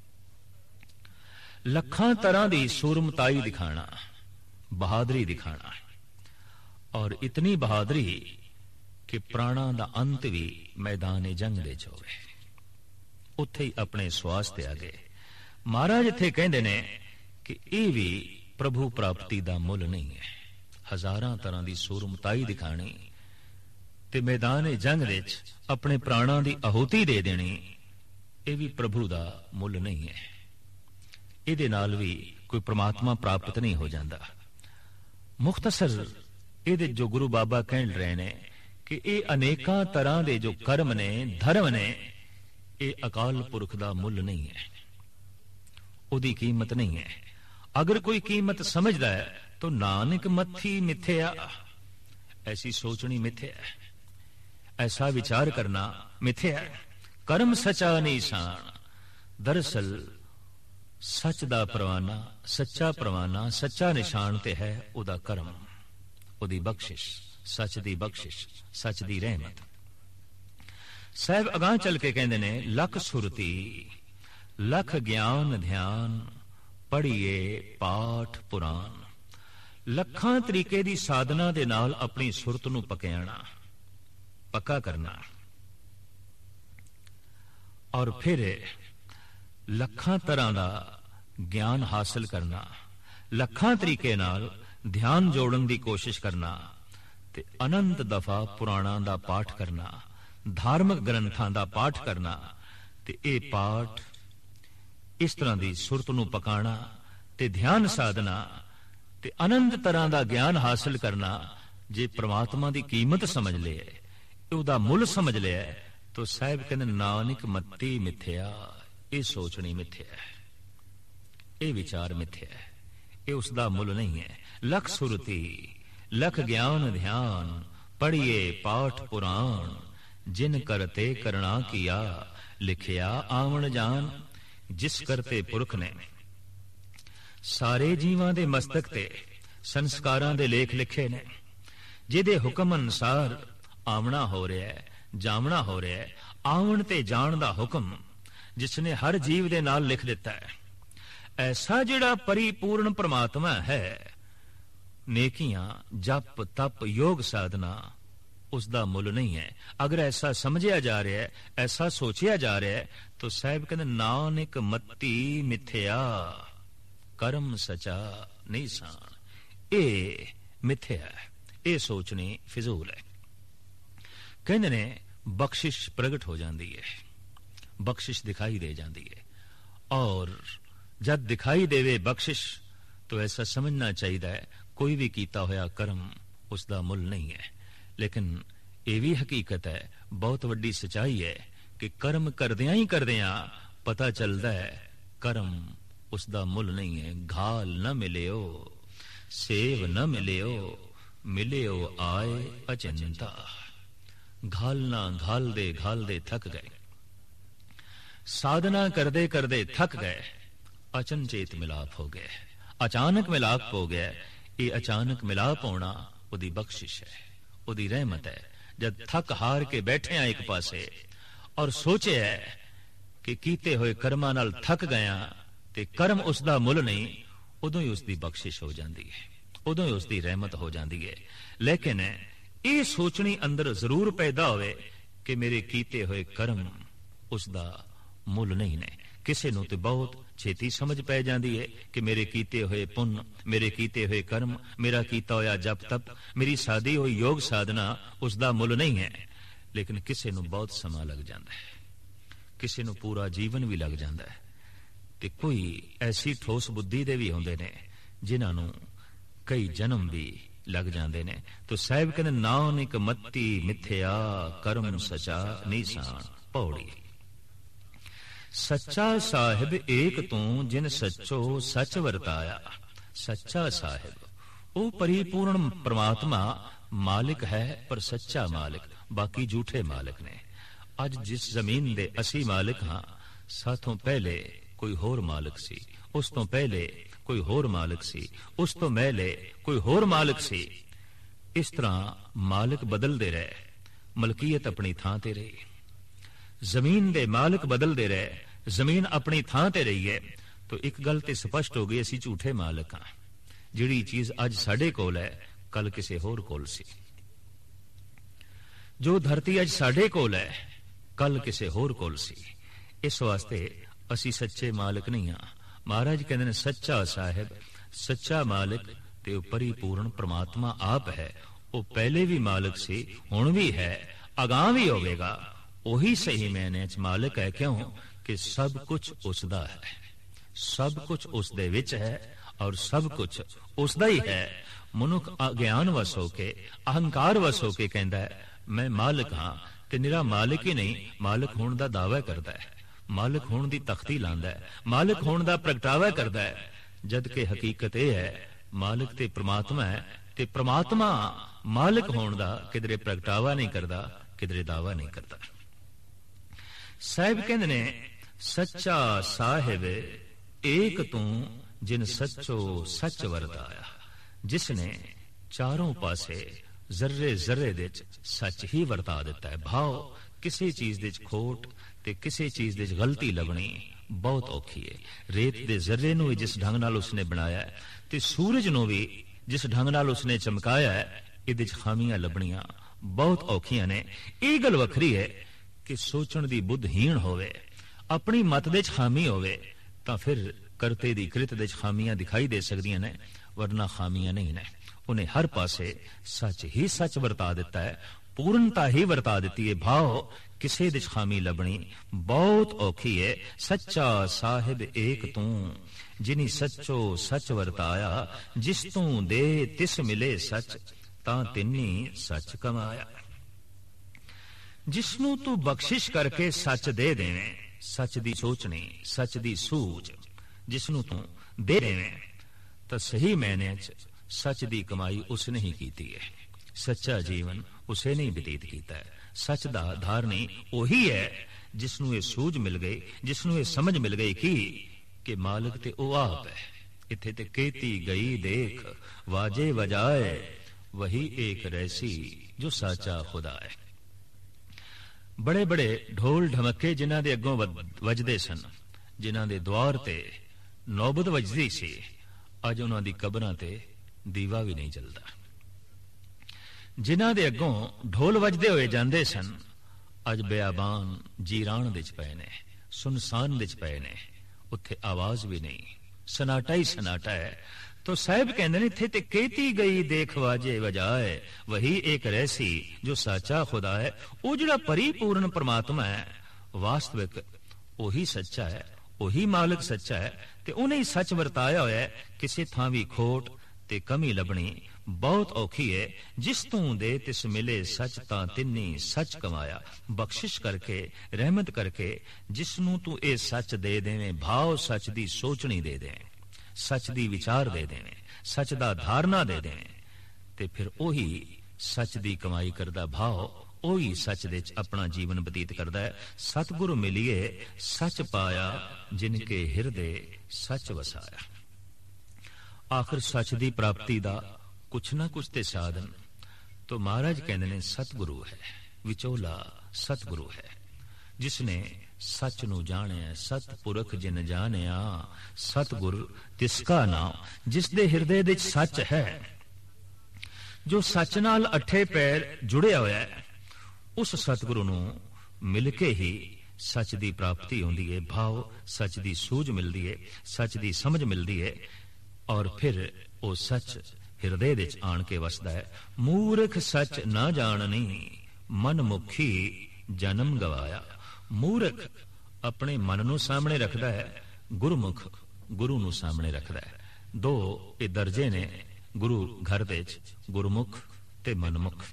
लखां तरह की सूरमताई दिखाना, बहादुरी दिखाना, और इतनी बहादुरी कि प्राणा दा अंत भी मैदान जंग दे च होवे, उत्थे ही अपने स्वास्थ्य आ गए। महाराज इत्थे कहंदे ने कि यह भी प्रभु प्राप्ति दा मुल नहीं है। हजारां तरह की सूरमताई दिखानी ते मैदान जंग दे च अपने प्राणा की आहुति दे देनी, यह भी प्रभु दा मुल नहीं है। ਇਹਦੇ ਨਾਲ ਵੀ ਕੋਈ ਪ੍ਰਮਾਤਮਾ ਪ੍ਰਾਪਤ ਨਹੀਂ ਹੋ ਜਾਂਦਾ। ਮੁਖਤਸਰ ਇਹਦੇ ਜੋ ਗੁਰੂ ਬਾਬਾ ਕਹਿ ਰਹੇ ਨੇ ਕਿ ਇਹ ਅਨੇਕਾਂ ਤਰ੍ਹਾਂ ਦੇ ਜੋ ਕਰਮ ਨੇ, ਧਰਮ ਨੇ, ਇਹ ਅਕਾਲ ਪੁਰਖ ਦਾ ਮੁੱਲ ਨਹੀਂ ਹੈ, ਉਹਦੀ ਕੀਮਤ ਨਹੀਂ ਹੈ। ਅਗਰ ਕੋਈ ਕੀਮਤ ਸਮਝਦਾ ਹੈ ਤਾਂ ਨਾਨਕ ਮੱਥੀ ਮਿਥਿਆ, ऐसी सोचनी मिथ्या है, ऐसा विचार करना मिथ्या है। कर्म सचा निशान, दरअसल सच दा परवाना, सच्चा परवाना, सच्चा निशान ते है उदा कर्म, उदी बख्शिश, सच दी बख्शिश, सच दी रहमत। साहब अगां चल के कहंदे ने लख सुरती, लख ज्ञान ध्यान, पढ़िए पाठ पुराण। ਲੱਖਾਂ ਤਰੀਕੇ ਦੀ ਸਾਧਨਾ ਦੇ ਨਾਲ ਆਪਣੀ ਸੁਰਤ ਨੂੰ ਪਕਾਉਣਾ, ਪੱਕਾ ਕਰਨਾ, ਔਰ ਫਿਰ ਲੱਖਾਂ ਤਰ੍ਹਾਂ ਦਾ ਗਿਆਨ ਹਾਸਲ ਕਰਨਾ, ਲੱਖਾਂ ਤਰੀਕੇ ਨਾਲ ਧਿਆਨ ਜੋੜਨ ਦੀ ਕੋਸ਼ਿਸ਼ ਕਰਨਾ ਤੇ ਅਨੰਤ ਦਫਾ ਪੁਰਾਣਾਂ ਦਾ ਪਾਠ ਕਰਨਾ, ਧਾਰਮਿਕ ਗ੍ਰੰਥਾਂ ਦਾ ਪਾਠ ਕਰਨਾ। ਤੇ ਇਹ ਪਾਠ ਇਸ ਤਰ੍ਹਾਂ ਦੀ ਸੁਰਤ ਨੂੰ ਪਕਾਉਣਾ ਤੇ ਧਿਆਨ ਸਾਧਨਾ ਤੇ ਅਨੰਤ ਤਰ੍ਹਾਂ ਦਾ ਗਿਆਨ ਹਾਸਲ ਕਰਨਾ। ਜੇ ਪ੍ਰਮਾਤਮਾ ਦੀ ਕੀਮਤ ਸਮਝ ਲਿਆ, ਉਹਦਾ ਮੁੱਲ ਸਮਝ ਲਿਆ, ਤਾਂ ਸਾਹਿਬ ਕਹਿੰਦੇ ਨਾਨਕ ਮੱਤੀ ਮਿਥਿਆ, ਇਹ ਸੋਚਣੀ ਮਿਥਿਆ ਹੈ, ਇਹ ਵਿਚਾਰ ਮਿਥਿਆ ਹੈ, ਇਹ ਉਸ ਦਾ ਮੁੱਲ ਨਹੀਂ ਹੈ। ਲਖ ਸੁਰਤੀ, ਲਖ ਗਿਆਨ ਧਿਆਨ, ਪੜ੍ਹੀਏ ਪਾਠ ਪੁਰਾਣ, ਜਿਨ ਕਰਤੇ ਕਰਣਾ ਕੀਆ, ਲਿਖਿਆ ਆਵਣ ਜਾਨ। ਜਿਸ ਕਰਤੇ ਪੁਰਖ ਨੇ ਸਾਰੇ ਜੀਵਾਂ ਦੇ ਮਸਤਕ ਤੇ ਸੰਸਕਾਰਾਂ ਦੇ ਲੇਖ ਲਿਖੇ ਨੇ, ਜਿਹਦੇ ਹੁਕਮ ਅਨੁਸਾਰ ਆਵਣਾ ਹੋ ਰਿਹਾ ਹੈ, ਜਾਵਣਾ ਹੋ ਰਿਹਾ ਹੈ। ਆਵਣ ਤੇ ਜਾਣ ਦਾ ਹੁਕਮ ਜਿਸ ਨੇ ਹਰ ਜੀਵ ਦੇ ਨਾਲ ਲਿਖ ਦਿੱਤਾ ਹੈ। ਐਸਾ ਜਿਹੜਾ ਪਰਿਪੂਰਨ ਪ੍ਰਮਾਤਮਾ ਹੈ, ਨੇਕੀਆਂ, ਜਪ, ਤਪ, ਯੋਗ ਸਾਧਨਾ, ਉਸ ਦਾ ਮੁੱਲ ਨਹੀਂ ਹੈ। ਅਗਰ ਐਸਾ ਸਮਝਿਆ ਜਾ ਰਿਹਾ ਹੈ, ਐਸਾ ਸੋਚਿਆ ਜਾ ਰਿਹਾ ਹੈ, ਤਾਂ ਸਾਹਿਬ ਕਹਿੰਦੇ ਨਾਨਕ ਮੱਤੀ ਮਿਥਿਆ, ਕਰਮ ਸਚਾ ਨਿਸ਼ਾਨ। ਇਹ ਮਿਥਿਆ ਹੈ, ਇਹ ਸੋਚਣੀ ਫਿਜ਼ੂਲ ਹੈ। ਕਹਿੰਦੇ ਨੇ ਬਖਸ਼ਿਸ਼ ਪ੍ਰਗਟ ਹੋ ਜਾਂਦੀ ਹੈ, ਬਖਸ਼ਿਸ਼ ਦਿਖਾਈ ਦੇ ਜਾਂਦੀ ਹੈ, ਔਰ ਜਦ ਦਿਖਾਈ ਦੇਵੇ ਬਖਸ਼ਿਸ਼ ਤਾਂ ਐਸਾ ਸਮਝਣਾ ਚਾਹੀਦਾ ਹੈ ਕੋਈ ਵੀ ਕੀਤਾ ਹੋਇਆ ਕਰਮ ਉਸ ਦਾ ਮੁੱਲ ਨਹੀਂ ਹੈ। ਲੇਕਿਨ ਇਹ ਵੀ ਹਕੀਕਤ ਹੈ, ਬਹੁਤ ਵੱਡੀ ਸਚਾਈ ਹੈ ਕਿ ਕਰਮ ਕਰਦਿਆਂ ਹੀ ਕਰਦਿਆਂ ਪਤਾ ਚੱਲਦਾ ਹੈ ਕਰਮ ਉਸ ਦਾ ਮੁੱਲ ਨਹੀਂ ਹੈ। ਘਾਲ ਨਾ ਮਿਲਿਓ, ਸੇਵ ਨਾ ਮਿਲਿਓ, ਮਿਲਿਓ ਆਏ ਅਚਿੰਤਾ। ਘਾਲਣਾ ਘਾਲਦੇ ਥੱਕ ਗਏ, ਸਾਧਨਾ ਕਰਦੇ ਕਰਦੇ ਥੱਕ ਗਏ, ਅਚਨਚੇਤ ਮਿਲਾਪ ਹੋ ਗਏ, ਅਚਾਨਕ ਮਿਲਾਪ ਹੋ ਗਿਆ। ਇਹ ਅਚਾਨਕ ਮਿਲਾਪ ਹੋਣਾ ਉਹਦੀ ਬਖਸ਼ਿਸ਼ ਹੈ, ਉਹਦੀ ਰਹਿਮਤ ਹੈ। ਜਦ ਥੱਕ ਹਾਰ ਕੇ ਬੈਠੇ ਆ ਇੱਕ ਪਾਸੇ ਔਰ ਸੋਚਿਆ ਕਿ ਕੀਤੇ ਹੋਏ ਕਰਮਾਂ ਨਾਲ ਥੱਕ ਗਿਆ ਤੇ ਕਰਮ ਉਸ ਦਾ ਮੁੱਲ ਨਹੀਂ, ਉਦੋਂ ਹੀ ਉਸ ਦੀ ਬਖਸ਼ਿਸ਼ ਹੋ ਜਾਂਦੀ ਹੈ, ਉਦੋਂ ਹੀ ਉਸ ਦੀ ਰਹਿਮਤ ਹੋ ਜਾਂਦੀ ਹੈ। ਲੇਕਿਨ ਇਹ ਸੋਚਣੀ ਅੰਦਰ ਜ਼ਰੂਰ ਪੈਦਾ ਹੋਵੇ ਕਿ ਮੇਰੇ ਕੀਤੇ ਹੋਏ ਕਰਮ ਉਸ ਦਾ ਮੁੱਲ ਨਹੀਂ ਨੇ। ਕਿਸੇ ਨੂੰ ਤੇ ਬਹੁਤ ਛੇਤੀ ਸਮਝ ਪੈ ਜਾਂਦੀ ਹੈ ਕਿ ਮੇਰੇ ਕੀਤੇ ਹੋਏ ਪੁੰਨ, ਮੇਰੇ ਕੀਤੇ ਹੋਏ ਕਰਮ, ਮੇਰਾ ਕੀਤਾ ਹੋਇਆ ਜਪ ਤਪ, ਮੇਰੀ ਸਾਦੀ ਹੋਈ ਯੋਗ ਸਾਧਨਾ ਉਸ ਦਾ ਮੁੱਲ ਨਹੀਂ ਹੈ। ਲੇਕਿਨ ਕਿਸੇ ਨੂੰ ਬਹੁਤ ਸਮਾਂ ਲੱਗ ਜਾਂਦਾ ਹੈ, ਕਿਸੇ ਨੂੰ ਪੂਰਾ ਜੀਵਨ ਵੀ ਲੱਗ ਜਾਂਦਾ ਹੈ, ਤੇ ਕੋਈ ਐਸੀ ਠੋਸ ਬੁੱਧੀ ਦੇ ਵੀ ਹੁੰਦੇ ਨੇ ਜਿਨ੍ਹਾਂ ਨੂੰ ਕਈ ਜਨਮ ਵੀ ਲੱਗ ਜਾਂਦੇ ਨੇ। ਤੋ ਸਾਹਿਬ ਕਹਿੰਦੇ ਨਾਨਕ ਮੱਤੀ ਮਿਥਿਆ, ਕਰਮ ਸਚਾ ਨਿਸ਼ਾਨ। ਪੌੜੀ ਸੱਚਾ ਸਾਹਿਬ ਏਕ ਤੂੰ, ਜਿਨ ਸੱਚੋ ਸੱਚ ਵਰਤਾਇਆ। ਸੱਚਾ ਸਾਹਿਬ ਉਹ ਪਰਿਪੂਰਨ ਪ੍ਰਮਾਤਮਾ ਮਾਲਿਕ ਹੈ, ਪਰ ਸੱਚਾ ਮਾਲਿਕ, ਬਾਕੀ ਝੂਠੇ ਮਾਲਿਕ ਨੇ। ਅੱਜ ਜਿਸ ਜ਼ਮੀਨ ਦੇ ਅਸੀਂ ਮਾਲਿਕ ਹਾਂ, ਸਾਥੋਂ ਪਹਿਲੇ ਕੋਈ ਹੋਰ ਮਾਲਿਕ ਸੀ, ਉਸ ਤੋਂ ਪਹਿਲੇ ਕੋਈ ਹੋਰ ਮਾਲਿਕ ਸੀ, ਉਸ ਤੋਂ ਪਹਿਲੇ ਕੋਈ ਹੋਰ ਮਾਲਿਕ ਸੀ। ਇਸ ਤਰ੍ਹਾਂ ਮਾਲਿਕ ਬਦਲਦੇ ਰਹੇ, ਮਲਕੀਅਤ ਆਪਣੀ ਥਾਂ ਤੇ ਰਹੀ। ਜ਼ਮੀਨ ਦੇ ਮਾਲਿਕ ਬਦਲਦੇ ਰਹੇ, ਜ਼ਮੀਨ ਆਪਣੀ ਥਾਂ ਤੇ ਰਹੀ ਹੈ। ਤਾਂ ਇੱਕ ਗੱਲ ਤੇ ਸਪਸ਼ਟ ਹੋ ਗਈ, ਅਸੀਂ ਝੂਠੇ ਮਾਲਿਕ ਹਾਂ। ਜਿਹੜੀ ਚੀਜ਼ ਅੱਜ ਸਾਡੇ ਕੋਲ ਹੈ, ਕੱਲ ਕਿਸੇ ਹੋਰ ਕੋਲ ਸੀ। ਜੋ ਧਰਤੀ ਅੱਜ ਸਾਡੇ ਕੋਲ ਹੈ, ਕੱਲ ਕਿਸੇ ਹੋਰ ਕੋਲ ਸੀ। ਇਸ ਵਾਸਤੇ ਅਸੀਂ ਸੱਚੇ ਮਾਲਿਕ ਨਹੀਂ ਹਾਂ। ਮਹਾਰਾਜ ਕਹਿੰਦੇ ਨੇ ਸੱਚਾ ਸਾਹਿਬ, ਸੱਚਾ ਮਾਲਿਕ ਤੇ ਉਹ ਪਰਿਪੂਰਨ ਪ੍ਰਮਾਤਮਾ ਆਪ ਹੈ। ਉਹ ਪਹਿਲੇ ਵੀ ਮਾਲਿਕ ਸੀ, ਹੁਣ ਵੀ ਹੈ, ਅਗਾਂਹ ਵੀ ਹੋਵੇਗਾ। ਉਹੀ ਸਹੀ ਮੈਨੇ ਚ ਮਾਲਿਕ ਹੈ। ਕਿਉਂ ਕਿ ਸਭ ਕੁਝ ਉਸ ਦਾ ਹੈ, ਸਭ ਕੁਝ ਉਸ ਦੇ ਵਿੱਚ ਹੈ ਔਰ ਸਭ ਕੁਝ ਉਸ ਦਾ ਹੀ ਹੈ। ਮਨੁੱਖ ਅਗਿਆਨ ਵਸ ਹੋ ਕੇ, ਅਹੰਕਾਰ ਵਸ ਹੋ ਕੇ ਕਹਿੰਦਾ ਹੈ ਮੈਂ ਮਾਲਕ ਹਾਂ, ਤੇ ਨਿਰਾ ਮਾਲਕ ਹੀ ਨਹੀਂ, ਮਾਲਕ ਹੋਣ ਦਾ ਦਾਅਵਾ ਕਰਦਾ ਹੈ, ਮਾਲਕ ਹੋਣ ਦੀ ਤਖਤੀ ਲਾਉਂਦਾ ਹੈ, ਮਾਲਕ ਹੋਣ ਦਾ ਪ੍ਰਗਟਾਵਾ ਕਰਦਾ ਹੈ। ਜਦ ਕਿ ਹਕੀਕਤ ਇਹ ਹੈ ਮਾਲਕ ਤੇ ਪ੍ਰਮਾਤਮਾ ਹੈ, ਤੇ ਪ੍ਰਮਾਤਮਾ ਮਾਲਕ ਹੋਣ ਦਾ ਕਿਧਰੇ ਪ੍ਰਗਟਾਵਾ ਨਹੀਂ ਕਰਦਾ, ਕਿਧਰੇ ਦਾਅਵਾ ਨਹੀਂ ਕਰਦਾ। ਸਾਹਿਬ ਕਹਿੰਦੇ ਨੇ ਸੱਚਾ ਸਾਹਿਬ ਏਕ ਤੂੰ ਜਿਨ ਸੱਚੋ ਸੱਚ ਵਰਤਾਇਆ, ਜਿਸ ਨੇ ਚਾਰੋਂ ਪਾਸੇ ਜ਼ਰਰੇ ਜ਼ਰਰੇ ਦੇ ਵਿੱਚ ਸੱਚ ਹੀ ਵਰਤਾ ਦਿੱਤਾ ਹੈ। ਭਾਵ ਕਿਸੇ ਚੀਜ਼ ਦੇ ਵਿੱਚ ਖੋਟ ਤੇ ਕਿਸੇ ਚੀਜ਼ ਦੇ ਵਿੱਚ ਗਲਤੀ ਲੱਭਣੀ ਬਹੁਤ ਔਖੀ ਹੈ। ਰੇਤ ਦੇ ਜ਼ਰਰੇ ਨੂੰ ਵੀ ਜਿਸ ਢੰਗ ਨਾਲ ਉਸਨੇ ਬਣਾਇਆ ਹੈ ਤੇ ਸੂਰਜ ਨੂੰ ਵੀ ਜਿਸ ਢੰਗ ਨਾਲ ਉਸਨੇ ਚਮਕਾਇਆ ਹੈ, ਇਹਦੇ 'ਚ ਖਾਮੀਆਂ ਲੱਭਣੀਆਂ ਬਹੁਤ ਔਖੀਆਂ ਨੇ। ਇਹ ਗੱਲ ਵੱਖਰੀ ਹੈ ਕਿ ਸੋਚਣ ਦੀ ਬੁੱਧਹੀਣ ਹੋਵੇ, ਆਪਣੀ ਮਤ ਦੇ 'ਚ ਖਾਮੀ ਹੋਵੇ, ਤਾਂ ਫਿਰ ਕਰਤੇ ਦੀ ਕ੍ਰਿਤ ਦੇ 'ਚ ਖਾਮੀਆਂ ਦਿਖਾਈ ਦੇ ਸਕਦੀਆਂ ਨੇ, ਵਰਨਾ ਖਾਮੀਆਂ ਨਹੀਂ ਨੇ। ਉਹਨੇ ਹਰ ਪਾਸੇ ਸੱਚ ਹੀ ਸੱਚ ਵਰਤਾ ਦਿੱਤਾ ਹੈ, ਪੂਰਨਤਾ ਹੀ ਵਰਤਾ ਦਿੱਤੀ ਹੈ। ਭਾਵ ਕਿਸੇ ਦੇ 'ਚ ਖਾਮੀ ਲੱਭਣੀ ਬਹੁਤ ਔਖੀ ਹੈ। ਸੱਚਾ ਸਾਹਿਬ ਏਕ ਤੂੰ ਜਿਨੀ ਸੱਚੋ ਸੱਚ ਵਰਤਾਇਆ, ਜਿਸ ਤੂੰ ਦੇ ਤਿਸ ਮਿਲੇ ਸੱਚ, ਤਾਂ ਤਿੰਨੀ ਸੱਚ ਕਮਾਇਆ। ਜਿਸ ਨੂੰ ਤੂੰ ਬਖਸ਼ਿਸ਼ ਕਰਕੇ ਸੱਚ ਦੇ ਦੇਵੇਂ, ਸੱਚ ਦੀ ਸੋਚਣੀ, ਸੱਚ ਦੀ ਸੂਝ ਜਿਸ ਨੂੰ ਤੂੰ ਦੇ ਦੇਵੇਂ, ਤਾਂ ਸਹੀ ਮਾਇਨੇ 'ਚ ਸੱਚ ਦੀ ਕਮਾਈ ਉਸਨੇ ਹੀ ਕੀਤੀ ਹੈ। ਸੱਚਾ ਜੀਵਨ ਉਸੇ ਨੇ ਬਤੀਤ ਕੀਤਾ ਹੈ। ਸੱਚ ਦਾ ਧਾਰਨੀ ਉਹੀ ਹੈ ਜਿਸ ਨੂੰ ਇਹ ਸੂਝ ਮਿਲ ਗਈ, ਜਿਸ ਨੂੰ ਇਹ ਸਮਝ ਮਿਲ ਗਈ ਕਿ ਮਾਲਕ ਤੇ ਉਹ ਆਪ ਹੈ। ਇੱਥੇ ਤੇ ਕੀਤੀ ਗਈ ਦੇਖ ਵਾਜੇ ਵਜਾਏ, ਵਹੀ ਏਕ ਰੈਸੀ ਜੋ ਸਾਚਾ ਖੁਦਾ ਹੈ। ਬੜੇ ਬੜੇ ਢੋਲ ਢਮੱਕੇ ਜਿਨ੍ਹਾਂ ਦੇ ਅੱਗੋਂ ਵੱਜਦੇ ਸਨ, ਜਿਨ੍ਹਾਂ ਦੇ ਦੁਆਰ ਤੇ ਨੌਬਤ ਵੱਜਦੀ ਸੀ, ਅੱਜ ਉਹਨਾਂ ਦੀ ਕਬਰਾਂ ਤੇ ਦੀਵਾ ਵੀ ਨਹੀਂ ਜਲਦਾ। ਜਿਨ੍ਹਾਂ ਦੇ ਅੱਗੋਂ ਢੋਲ ਵੱਜਦੇ ਹੋਏ ਜਾਂਦੇ ਸਨ, ਅੱਜ ਬਿਆਬਾਨ ਜੀਰਾਨ ਵਿੱਚ ਪਏ ਨੇ, ਸੁਨਸਾਨ ਵਿੱਚ ਪਏ ਨੇ, ਉੱਥੇ ਆਵਾਜ਼ ਵੀ ਨਹੀਂ, ਸਨਾਟਾ ਹੀ ਸਨਾਟਾ ਹੈ। ਤੋ ਸਾਹਿਬ ਕਹਿੰਦੇ ਨੇ ਇੱਥੇ ਤੇ ਕੀਤੀ ਗਈ ਦੇਖ ਵਾਜੇ ਵਜਾਏ, ਵਹੀ ਇੱਕ ਰਹਿਸੀ ਜੋ ਸਾਚਾ ਖੁਦਾ ਹੈ। ਉਹ ਜਿਹੜਾ ਪਰਿਪੂਰਨ ਪਰਮਾਤਮਾ ਹੈ, ਵਾਸਤਵਿਕ ਉਹੀ ਸੱਚਾ ਹੈ, ਉਹੀ ਮਾਲਕ ਸੱਚਾ ਹੈ, ਤੇ ਉਹਨੇ ਹੀ ਸੱਚ ਵਰਤਾਇਆ ਹੋਇਆ ਹੈ। ਕਿਸੇ ਥਾਂ ਵੀ ਖੋਟ ਤੇ ਕਮੀ ਲੱਭਣੀ ਬਹੁਤ ਔਖੀ ਹੈ। ਜਿਸ ਤੂੰ ਦੇ ਤਿਸ ਮਿਲੇ ਸੱਚ, ਤਾਂ ਤਿੰਨੀ ਸੱਚ ਕਮਾਇਆ। ਬਖਸ਼ਿਸ਼ ਕਰਕੇ, ਰਹਿਮਤ ਕਰਕੇ ਜਿਸ ਨੂੰ ਤੂੰ ਇਹ ਸੱਚ ਦੇ ਦੇਵੇਂ, ਭਾਵ ਸੱਚ ਦੀ ਸੋਚਣੀ ਦੇ ਦੇਵੇਂ, ਸੱਚ ਦੀ ਵਿਚਾਰ ਦੇ ਦੇਵੇਂ, ਸੱਚ ਦਾ ਧਾਰਨਾ ਦੇ ਦੇਵੇਂ, ਤੇ ਫਿਰ ਉਹੀ ਸੱਚ ਦੀ ਕਮਾਈ ਕਰਦਾ। ਭਾਵ ਉਹੀ ਸੱਚ ਦੇ 'ਚ ਆਪਣਾ ਜੀਵਨ ਬਤੀਤ ਕਰਦਾ ਹੈ। ਸਤਿਗੁਰੂ ਮਿਲੀਏ ਸੱਚ ਪਾਇਆ, ਜਿਨ ਕੇ ਹਿਰਦੇ ਸੱਚ ਵਸਾਇਆ। ਆਖਰ ਸੱਚ ਦੀ ਪ੍ਰਾਪਤੀ ਦਾ ਕੁਛ ਨਾ ਕੁਛ ਤੇ ਸਾਧਨ ਤੋ ਮਹਾਰਾਜ ਕਹਿੰਦੇ ਨੇ ਸਤਿਗੁਰੂ ਹੈ, ਵਿਚੋਲਾ ਸਤਿਗੁਰੂ ਹੈ, ਜਿਸ ਨੇ ਸੱਚ ਨੂੰ ਜਾਣਿਆ। ਸਤਿਪੁਰਖ ਜਿਨ ਜਾਣਿਆ, ਸਤਿਗੁਰ ਤਿਸ ਕਾ ਨਾਮ। ਜਿਸ ਦੇ ਹਿਰਦੇ ਵਿੱਚ ਸੱਚ ਹੈ, ਜੋ ਸੱਚ ਨਾਲ ਅੱਠੇ ਪੈਰ ਜੁੜਿਆ ਹੋਇਆ ਹੈ, ਉਸ ਸਤਿਗੁਰੂ ਨੂੰ ਮਿਲ ਕੇ ਹੀ ਸੱਚ ਦੀ ਪ੍ਰਾਪਤੀ ਹੁੰਦੀ ਹੈ। ਭਾਵ ਸੱਚ ਦੀ ਸੂਝ ਮਿਲਦੀ ਹੈ, ਸੱਚ ਦੀ ਸਮਝ ਮਿਲਦੀ ਹੈ, ਔਰ ਫਿਰ ਉਹ ਸੱਚ ਹਿਰਦੇ ਵਿੱਚ ਆਣ ਕੇ ਵਸਦਾ ਹੈ। ਮੂਰਖ ਸੱਚ ਨਾ ਜਾਣਨੀ, ਮਨ ਮੁਖੀ ਜਨਮ ਗਵਾਇਆ। ਮੂਰਖ ਆਪਣੇ ਮਨ ਨੂੰ ਸਾਹਮਣੇ ਰੱਖਦਾ ਹੈ, ਗੁਰਮੁਖ ਗੁਰੂ ਨੂੰ ਸਾਹਮਣੇ ਰੱਖਦਾ ਹੈ। ਦੋ ਇਹ ਦਰਜੇ ਨੇ ਗੁਰੂ ਘਰ ਦੇ ਵਿੱਚ, ਗੁਰਮੁਖ ਤੇ ਮਨਮੁਖ।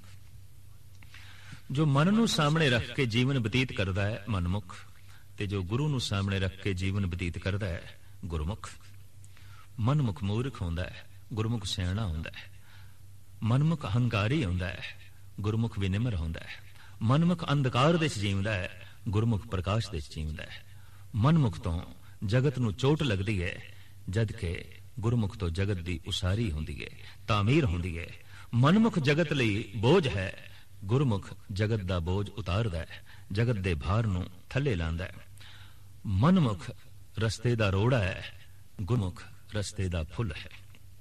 ਜੋ ਮਨ ਨੂੰ ਸਾਹਮਣੇ ਰੱਖ ਕੇ ਜੀਵਨ ਬਤੀਤ ਕਰਦਾ ਹੈ ਮਨਮੁਖ, ਤੇ ਜੋ ਗੁਰੂ ਨੂੰ ਸਾਹਮਣੇ ਰੱਖ ਕੇ ਜੀਵਨ ਬਤੀਤ ਕਰਦਾ ਹੈ ਗੁਰਮੁਖ। ਮਨਮੁਖ ਮੂਰਖ ਹੁੰਦਾ ਹੈ, ਗੁਰਮੁਖ ਸਿਆਣਾ ਹੁੰਦਾ ਹੈ। ਮਨਮੁਖ ਹੰਕਾਰੀ ਹੁੰਦਾ ਹੈ, ਗੁਰਮੁਖ ਵਿਨਮਰ ਹੁੰਦਾ ਹੈ। ਮਨਮੁਖ ਅੰਧਕਾਰ ਦੇ 'ਚ ਜੀਵਦਾ ਹੈ, ਗੁਰਮੁਖ ਪ੍ਰਕਾਸ਼ ਦੇ 'ਚ ਜੀਵਦਾ ਹੈ। ਮਨਮੁਖ ਤੋਂ ਜਗਤ ਨੂੰ ਚੋਟ ਲੱਗਦੀ ਹੈ, ਜਦ ਕਿ ਗੁਰਮੁਖ ਤੋਂ ਜਗਤ ਦੀ ਉਸਾਰੀ ਹੁੰਦੀ ਹੈ, ਤਾਮੀਰ ਹੁੰਦੀ ਹੈ। ਮਨਮੁਖ ਜਗਤ ਲਈ ਬੋਝ ਹੈ, ਗੁਰਮੁਖ ਜਗਤ ਦਾ ਬੋਝ ਉਤਾਰਦਾ ਹੈ, ਜਗਤ ਦੇ ਭਾਰ ਨੂੰ ਥੱਲੇ ਲਾਂਦਾ ਹੈ। ਮਨਮੁਖ ਰਸਤੇ ਦਾ ਰੋੜਾ ਹੈ, ਗੁਰਮੁਖ ਰਸਤੇ ਦਾ ਫੁੱਲ ਹੈ।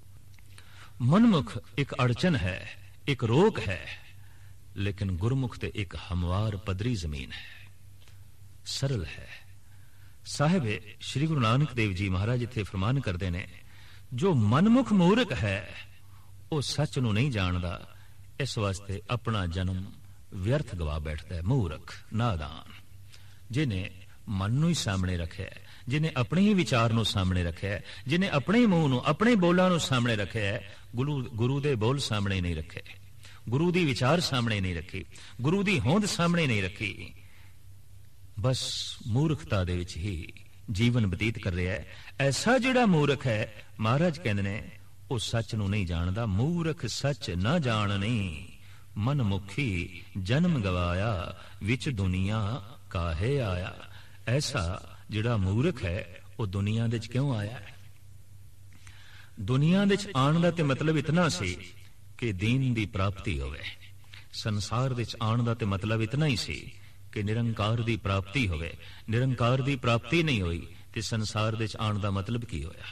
ਮਨਮੁਖ ਇੱਕ ਅੜਚਨ ਹੈ, ਇੱਕ ਰੋਕ ਹੈ, ਲੇਕਿਨ ਗੁਰਮੁਖ ਤੇ ਇੱਕ ਹਮਵਾਰ ਪਦਰੀ ਜ਼ਮੀਨ ਹੈ, ਸਰਲ ਹੈ। ਸਾਹਿਬ ਸ਼੍ਰੀ ਗੁਰੂ ਨਾਨਕ ਦੇਵ ਜੀ ਮਹਾਰਾਜ ਇੱਥੇ ਫਰਮਾਨ ਕਰਦੇ ਨੇ, ਜੋ ਮਨਮੁਖ ਮੂਰਖ ਹੈ ਉਹ ਸੱਚ ਨੂੰ ਨਹੀਂ ਜਾਣਦਾ, ਇਸ ਵਾਸਤੇ ਆਪਣਾ ਜਨਮ ਵਿਅਰਥ ਗਵਾ ਬੈਠਦਾ ਹੈ। ਮੂਰਖ ਨਾਦਾਨ ਜਿਹਨੇ ਮਨ ਨੂੰ ਹੀ ਸਾਹਮਣੇ ਰੱਖਿਆ, ਜਿਹਨੇ ਆਪਣੇ ਹੀ ਵਿਚਾਰ ਨੂੰ ਸਾਹਮਣੇ ਰੱਖਿਆ, ਜਿਹਨੇ ਆਪਣੇ ਮੂੰਹ ਨੂੰ, ਆਪਣੇ ਬੋਲਾਂ ਨੂੰ ਸਾਹਮਣੇ ਰੱਖਿਆ, ਗੁਰੂ ਦੇ ਬੋਲ ਸਾਹਮਣੇ ਨਹੀਂ ਰੱਖੇ, ਗੁਰੂ ਦੀ ਵਿਚਾਰ ਸਾਹਮਣੇ ਨਹੀਂ ਰੱਖੀ, ਗੁਰੂ ਦੀ ਹੋਂਦ ਸਾਹਮਣੇ ਨਹੀਂ ਰੱਖੀ, ਬਸ ਮੂਰਖਤਾ ਦੇ ਵਿੱਚ ਹੀ ਜੀਵਨ ਬਤੀਤ ਕਰ ਰਿਹਾ ਹੈ। ਐਸਾ ਜਿਹੜਾ ਮੂਰਖ ਹੈ, ਮਹਾਰਾਜ ਕਹਿੰਦੇ ਨੇ, ਉਹ ਸੱਚ ਨੂੰ ਨਹੀਂ ਜਾਣਦਾ। ਮੂਰਖ ਸੱਚ ਨਾ ਜਾਣਨੀ, ਮਨ ਮੁਖੀ ਜਨਮ ਗਵਾਇਆ, ਵਿੱਚ ਦੁਨੀਆ ਕਾਹੇ ਆਇਆ। ਐਸਾ ਜਿਹੜਾ ਮੂਰਖ ਹੈ, ਉਹ ਦੁਨੀਆ ਦੇ ਚ ਕਿਉਂ ਆਇਆ ਹੈ? ਦੁਨੀਆ ਦੇ ਚ ਆਉਣ ਦਾ ਤੇ ਮਤਲਬ ਇਤਨਾ ਸੀ ਕਿ ਦੀਨ ਦੀ ਪ੍ਰਾਪਤੀ ਹੋਵੇ। ਸੰਸਾਰ ਦੇ ਚ ਆਉਣ ਦਾ ਤੇ ਮਤਲਬ ਇਤਨਾ ਹੀ ਸੀ ਕਿ ਨਿਰੰਕਾਰ ਦੀ ਪ੍ਰਾਪਤੀ ਹੋਵੇ। ਨਿਰੰਕਾਰ ਦੀ ਪ੍ਰਾਪਤੀ ਨਹੀਂ ਹੋਈ ਤੇ ਸੰਸਾਰ ਦੇ ਚ ਆਉਣ ਦਾ ਮਤਲਬ ਕੀ ਹੋਇਆ?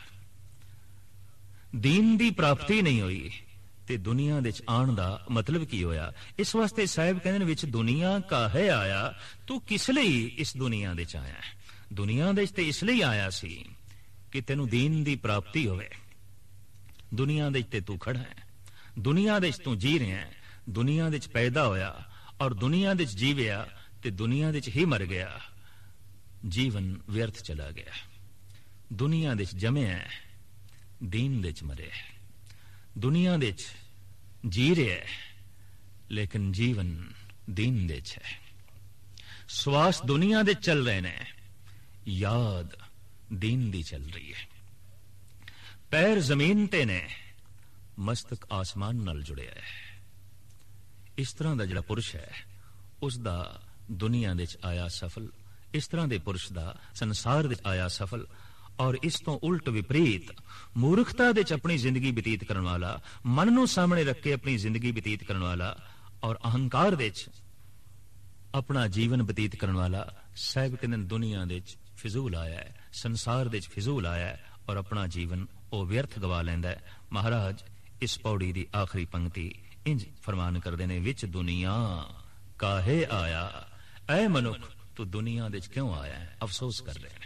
ਦੀਨ ਦੀ ਪ੍ਰਾਪਤੀ ਨਹੀਂ ਹੋਈ ਤੇ ਦੁਨੀਆ ਦੇ ਚ ਆਉਣ ਦਾ ਮਤਲਬ ਕੀ ਹੋਇਆ? ਇਸ ਵਾਸਤੇ ਸਾਹਿਬ ਕਹਿੰਦੇ ਨੇ, ਵਿੱਚ ਦੁਨੀਆ ਕਾਹੇ ਆਇਆ, ਤੂੰ ਕਿਸ ਲਈ ਇਸ ਦੁਨੀਆ ਦੇ ਚ ਆਇਆ? ਦੁਨੀਆ ਦੇ ਚ ਤੇ ਇਸ ਲਈ ਆਇਆ ਸੀ ਕਿ ਤੈਨੂੰ ਦੀਨ ਦੀ ਪ੍ਰਾਪਤੀ ਹੋਵੇ। ਦੁਨੀਆ ਦੇ ਚ ਤੇ ਤੂੰ ਖੜਾ ਹੈ, ਦੁਨੀਆ ਦੇ ਚ ਤੂੰ ਜੀ ਰਿਹਾ ਹੈ, ਦੁਨੀਆ ਦੇ ਚ ਪੈਦਾ ਹੋਇਆ ਔਰ ਦੁਨੀਆ ਦੇ ਚ ਜੀਵਿਆ ਤੇ ਦੁਨੀਆ ਦੇ ਚ ਹੀ ਮਰ ਗਿਆ। ਜੀਵਨ ਵਿਅਰਥ ਚਲਾ ਗਿਆ। ਦੁਨੀਆ ਦੇ ਚ ਜੰਮਿਆ, ਦੀਨ ਦੇ ਚ ਮਰਿਆ। ਦੁਨੀਆ ਦੇ ਚ ਜੀ ਰਿਹਾ ਲੇਕਿਨ ਜੀਵਨ ਦੀਨ ਦੇ ਚ ਹੈ। ਸਵਾਸ ਦੁਨੀਆ ਦੇ ਚੱਲ ਰਹੇ ਨੇ, ਯਾਦ ਦੀਨ ਦੀ ਚੱਲ ਰਹੀ ਹੈ। ਪੈਰ ਜ਼ਮੀਨ ਤੇ ਨੇ, ਮਸਤਕ ਆਸਮਾਨ ਨਾਲ ਜੁੜਿਆ ਹੈ। ਇਸ ਤਰ੍ਹਾਂ ਦਾ ਜਿਹੜਾ ਪੁਰਸ਼ ਹੈ, ਉਸ ਦਾ ਦੁਨੀਆ ਦੇ ਚ ਆਇਆ ਸਫਲ, ਇਸ ਤਰ੍ਹਾਂ ਦੇ ਪੁਰਸ਼ ਦਾ ਸੰਸਾਰ ਦੇ ਆਇਆ ਸਫਲ। ਔਰ ਇਸ ਤੋਂ ਉਲਟ ਵਿਪਰੀਤ ਮੂਰਖਤਾ ਦੇ ਚ ਆਪਣੀ ਜ਼ਿੰਦਗੀ ਬਤੀਤ ਕਰਨ ਵਾਲਾ, ਮਨ ਨੂੰ ਸਾਹਮਣੇ ਰੱਖ ਕੇ ਆਪਣੀ ਜ਼ਿੰਦਗੀ ਬਤੀਤ ਕਰਨ ਵਾਲਾ ਔਰ ਅਹੰਕਾਰ ਦੇ ਚ ਆਪਣਾ ਜੀਵਨ ਬਤੀਤ ਕਰਨ ਵਾਲਾ, ਸਾਹਿਬ ਕਹਿੰਦੇ ਦੁਨੀਆ ਦੇ ਚ ਫਿਜ਼ੂਲ ਆਇਆ ਹੈ, ਸੰਸਾਰ ਦੇ ਚ ਫਿਜ਼ੂਲ ਆਇਆ ਹੈ ਔਰ ਆਪਣਾ ਜੀਵਨ ਉਹ ਵਿਅਰਥ ਗਵਾ ਲੈਂਦਾ ਹੈ। ਮਹਾਰਾਜ ਇਸ ਪੌੜੀ ਦੀ ਆਖਰੀ ਪੰਕਤੀ ਇੰਜ ਫਰਮਾਨ ਕਰਦੇ ਨੇ, ਵਿੱਚ ਦੁਨੀਆ ਕਾਹੇ ਆਇਆ, ਐ ਮਨੁੱਖ ਤੂੰ ਦੁਨੀਆ ਦੇ ਚ ਕਿਉਂ ਆਇਆ ਹੈ? ਅਫਸੋਸ ਕਰ ਰਹੇ ਨੇ,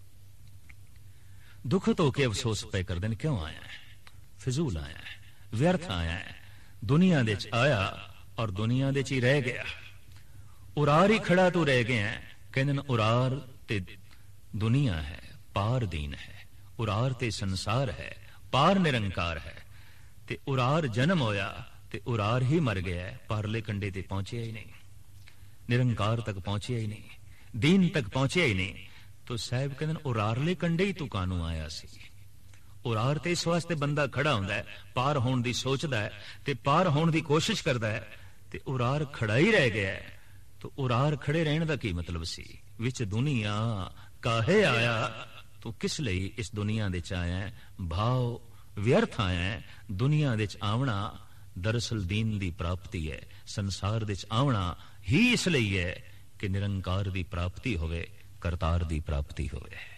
ਦੁਖਤ ਹੋ ਕੇ ਅਫਸੋਸ ਪਏ ਕਰਦੇ ਨੇ, ਕਿਉਂ ਆਇਆ ਹੈ? ਫਿਜ਼ੂਲ ਆਇਆ ਹੈ, ਵਿਅਰਥ ਆਇਆ ਹੈ। ਦੁਨੀਆ ਦੇ ਚ ਆਇਆ ਔਰ ਦੁਨੀਆ ਦੇ ਚ ਹੀ ਰਹਿ ਗਿਆ। ਉਰਾਰ ਹੀ ਖੜਾ ਤੂੰ ਰਹਿ ਗਿਆ। ਕਹਿੰਦੇ ਨੇ ਉਰਾਰ ਤੇ ਦੁਨੀਆ ਹੈ, ਪਾਰ ਦੀਨ ਹੈ। ਉਰਾਰ ਤੇ ਸੰਸਾਰ ਹੈ, ਪਾਰ ਨਿਰੰਕਾਰ ਹੈ। ਤੇ ਉਰਾਰ ਜਨਮ ਹੋਇਆ ਤੇ ਉਰਾਰ ਹੀ ਮਰ ਗਿਆ, ਪਾਰਲੇ ਕੰਡੇ ਤੇ ਪਹੁੰਚਿਆ ਹੀ ਨਹੀਂ, ਨਿਰੰਕਾਰ ਤੱਕ ਪਹੁੰਚਿਆ ਹੀ ਨਹੀਂ, ਦੀਨ ਤੱਕ ਪਹੁੰਚਿਆ ਹੀ ਨਹੀਂ। ਤੋ ਸਾਹਿਬ ਕਹਿੰਦੇ ਨੇ ਉਰਾਰਲੇ ਕੰਡੇ ਹੀ ਤੂੰ ਕਾਨੂੰ ਆਇਆ ਸੀ? ਉਰਾਰ ਤੇ ਇਸ ਵਾਸਤੇ ਬੰਦਾ ਖੜਾ ਹੁੰਦਾ ਹੈ, ਪਾਰ ਹੋਣ ਦੀ ਸੋਚਦਾ ਹੈ ਤੇ ਪਾਰ ਹੋਣ ਦੀ ਕੋਸ਼ਿਸ਼ ਕਰਦਾ ਹੈ, ਤੇ ਉਰਾਰ ਖੜਾ ਹੀ ਰਹਿ ਗਿਆ। ਤੋ ਉਰਾਰ ਖੜੇ ਰਹਿਣ ਦਾ ਕੀ ਮਤਲਬ ਸੀ? ਵਿੱਚ ਦੁਨੀਆ ਕਾਹੇ ਆਇਆ, ਤੂੰ ਕਿਸ ਲਈ ਇਸ ਦੁਨੀਆ ਦੇ ਚ ਆਇਆ? ਭਾਵ ਵਿਅਰਥ ਆਇਆ। ਦੁਨੀਆ ਦੇ ਚ ਆਵਣਾ ਦਰਅਸਲ ਦੀਨ ਦੀ ਪ੍ਰਾਪਤੀ ਹੈ। ਸੰਸਾਰ ਦੇ ਚ ਆਵਣਾ ਹੀ ਇਸ ਲਈ ਹੈ ਕਿ ਨਿਰੰਕਾਰ ਦੀ ਪ੍ਰਾਪਤੀ ਹੋਵੇ, ਕਰਤਾਰ ਦੀ ਪ੍ਰਾਪਤੀ ਹੋਵੇ।